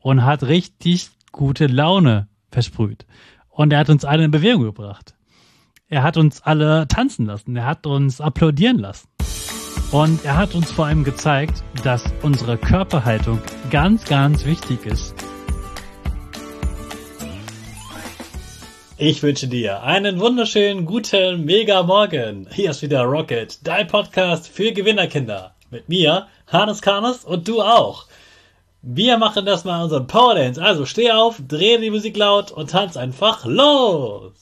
und hat richtig gute Laune versprüht. Und er hat uns alle in Bewegung gebracht. Er hat uns alle tanzen lassen. Er hat uns applaudieren lassen. Und er hat uns vor allem gezeigt, dass unsere Körperhaltung ganz, ganz wichtig ist. Ich wünsche dir einen wunderschönen, guten, mega Morgen. Hier ist wieder Rocket, dein Podcast für Gewinnerkinder. Mit mir, Hannes Karnes, und du auch. Wir machen das mal unseren Power Dance. Also steh auf, dreh die Musik laut und tanz einfach los.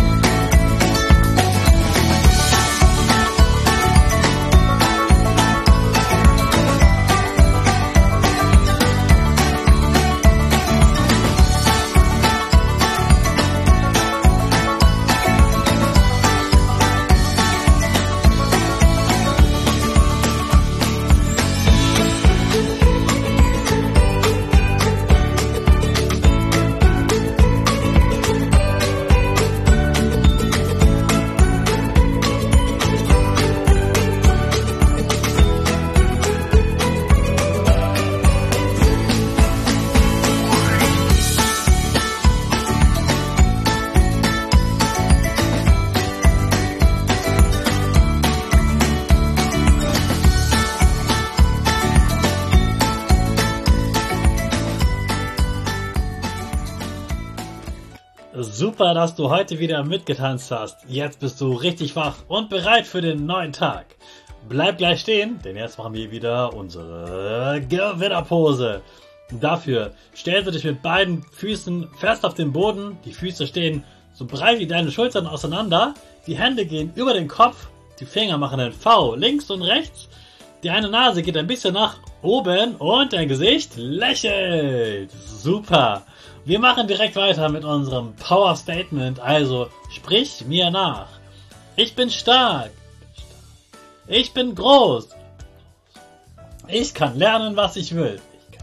Super, dass du heute wieder mitgetanzt hast. Jetzt bist du richtig wach und bereit für den neuen Tag. Bleib gleich stehen, denn jetzt machen wir wieder unsere Gewinnerpose. Dafür stellst du dich mit beiden Füßen fest auf den Boden. Die Füße stehen so breit wie deine Schultern auseinander. Die Hände gehen über den Kopf. Die Finger machen ein V links und rechts. Die eine Nase geht ein bisschen nach oben und dein Gesicht lächelt. Super. Wir machen direkt weiter mit unserem Power Statement, also sprich mir nach. Ich bin stark. Ich bin groß. Ich kann lernen, was ich will.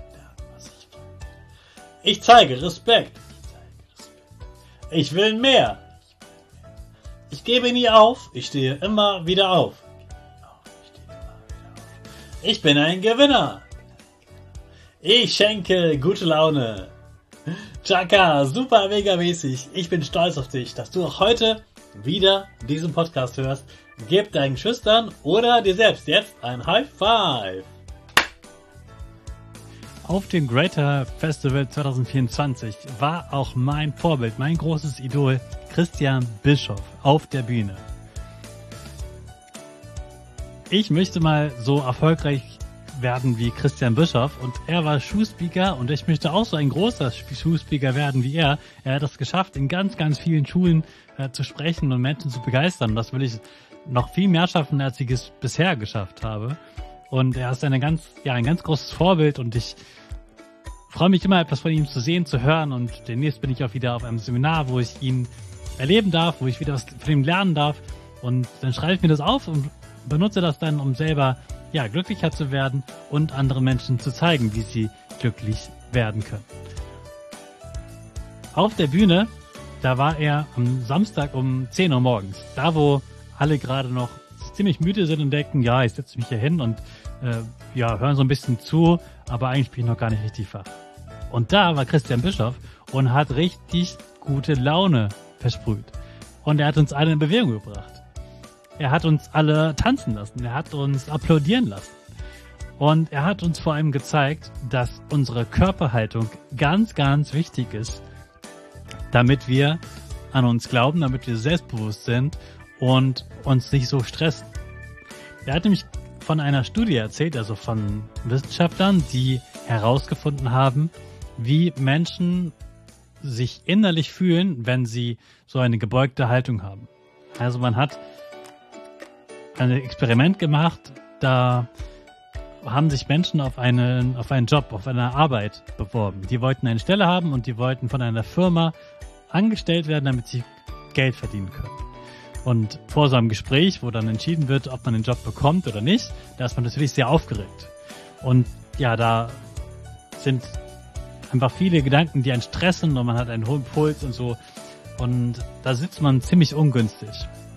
Ich zeige Respekt. Ich will mehr. Ich gebe nie auf. Ich stehe immer wieder auf. Ich bin ein Gewinner. Ich schenke gute Laune. Chaka, super mega mäßig. Ich bin stolz auf dich, dass du auch heute wieder diesen Podcast hörst. Gib deinen Schüchtern oder dir selbst jetzt ein High Five. Auf dem Greater Festival 2024 war auch mein Vorbild, mein großes Idol, Christian Bischoff auf der Bühne. Ich möchte mal so erfolgreich werden wie Christian Bischoff, und er war Schulspeaker und ich möchte auch so ein großer Schulspeaker werden wie er. Er hat es geschafft, in ganz, ganz vielen Schulen zu sprechen und Menschen zu begeistern. Das will ich noch viel mehr schaffen, als ich es bisher geschafft habe. Und er ist ein ganz großes Vorbild, und ich freue mich immer, etwas von ihm zu sehen, zu hören, und demnächst bin ich auch wieder auf einem Seminar, wo ich ihn erleben darf, wo ich wieder was von ihm lernen darf, und dann schreibe ich mir das auf und benutze das dann, um selber glücklicher zu werden und anderen Menschen zu zeigen, wie sie glücklich werden können. Auf der Bühne, da war er am Samstag um 10 Uhr morgens, da wo alle gerade noch ziemlich müde sind und denken, ich setze mich hier hin und hören so ein bisschen zu, aber eigentlich bin ich noch gar nicht richtig wach. Und da war Christian Bischoff und hat richtig gute Laune versprüht. Und er hat uns alle in Bewegung gebracht. Er hat uns alle tanzen lassen. Er hat uns applaudieren lassen. Und er hat uns vor allem gezeigt, dass unsere Körperhaltung ganz, ganz wichtig ist, damit wir an uns glauben, damit wir selbstbewusst sind und uns nicht so stressen. Er hat nämlich von einer Studie erzählt, also von Wissenschaftlern, die herausgefunden haben, wie Menschen sich innerlich fühlen, wenn sie so eine gebeugte Haltung haben. Also man hat ein Experiment gemacht, da haben sich Menschen auf einen Job, auf eine Arbeit beworben. Die wollten eine Stelle haben und die wollten von einer Firma angestellt werden, damit sie Geld verdienen können. Und vor so einem Gespräch, wo dann entschieden wird, ob man den Job bekommt oder nicht, da ist man natürlich sehr aufgeregt. Und da sind einfach viele Gedanken, die einen stressen, und man hat einen hohen Puls und so. Und da sitzt man ziemlich ungünstig.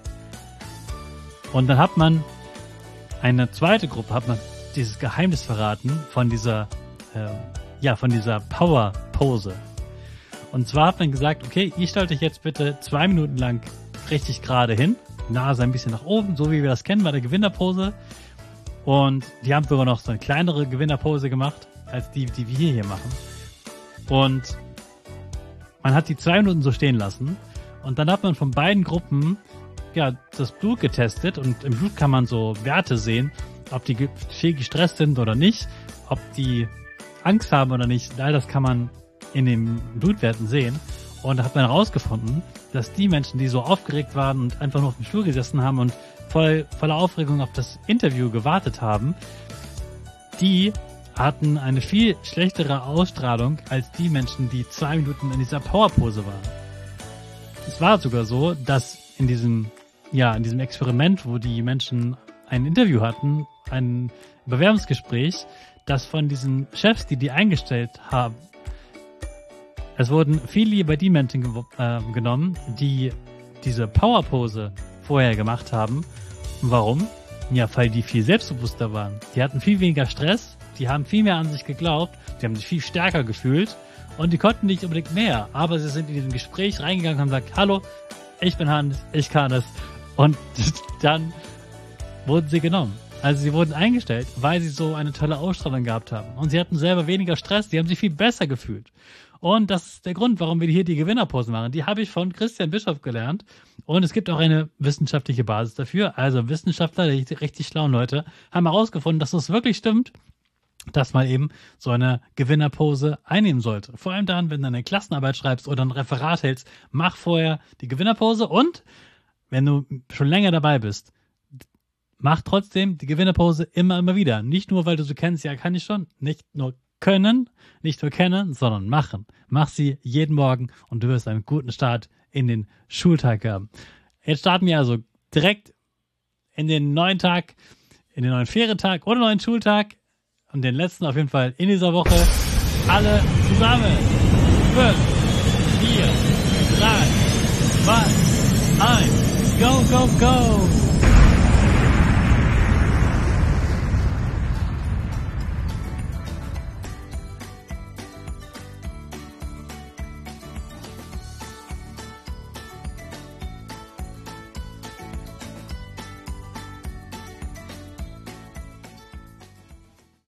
Und dann hat man eine zweite Gruppe, hat man dieses Geheimnis verraten von dieser von dieser Power-Pose. Und zwar hat man gesagt, okay, ihr stellt euch jetzt bitte 2 Minuten lang richtig gerade hin, Nase ein bisschen nach oben, so wie wir das kennen bei der Gewinnerpose. Und die haben sogar noch so eine kleinere Gewinnerpose gemacht, als die wir hier machen. Und man hat die 2 Minuten so stehen lassen. Und dann hat man von beiden Gruppen das Blut getestet. Und im Blut kann man so Werte sehen, ob die viel gestresst sind oder nicht, ob die Angst haben oder nicht. All das kann man in den Blutwerten sehen. Und da hat man herausgefunden, dass die Menschen, die so aufgeregt waren und einfach nur auf dem Stuhl gesessen haben und voller Aufregung auf das Interview gewartet haben, die hatten eine viel schlechtere Ausstrahlung als die Menschen, die 2 Minuten in dieser Powerpose waren. Es war sogar so, dass in diesem Experiment, wo die Menschen ein Interview hatten, ein Bewerbungsgespräch, dass von diesen Chefs, die eingestellt haben, es wurden viel lieber die Menschen genommen, die diese Powerpose vorher gemacht haben. Warum? Ja, weil die viel selbstbewusster waren. Die hatten viel weniger Stress, die haben viel mehr an sich geglaubt, die haben sich viel stärker gefühlt und die konnten nicht unbedingt mehr. Aber sie sind in diesem Gespräch reingegangen und haben gesagt, hallo, ich bin Hans, ich kann es. Und dann wurden sie genommen. Also sie wurden eingestellt, weil sie so eine tolle Ausstrahlung gehabt haben. Und sie hatten selber weniger Stress, die haben sich viel besser gefühlt. Und das ist der Grund, warum wir hier die Gewinnerposen machen. Die habe ich von Christian Bischoff gelernt. Und es gibt auch eine wissenschaftliche Basis dafür. Also Wissenschaftler, die richtig schlauen Leute, haben herausgefunden, dass es wirklich stimmt, dass man eben so eine Gewinnerpose einnehmen sollte. Vor allem dann, wenn du eine Klassenarbeit schreibst oder ein Referat hältst, mach vorher die Gewinnerpose. Und wenn du schon länger dabei bist, mach trotzdem die Gewinnerpose immer wieder. Nicht nur, weil du so kennst, ja, kann ich schon. Nicht nur können, nicht nur kennen, sondern machen. Mach sie jeden Morgen und du wirst einen guten Start in den Schultag haben. Jetzt starten wir also direkt in den neuen Tag, in den neuen Ferientag oder neuen Schultag und den letzten auf jeden Fall in dieser Woche. Alle zusammen. 5, 4, 3, 2, 1. Go, go, go!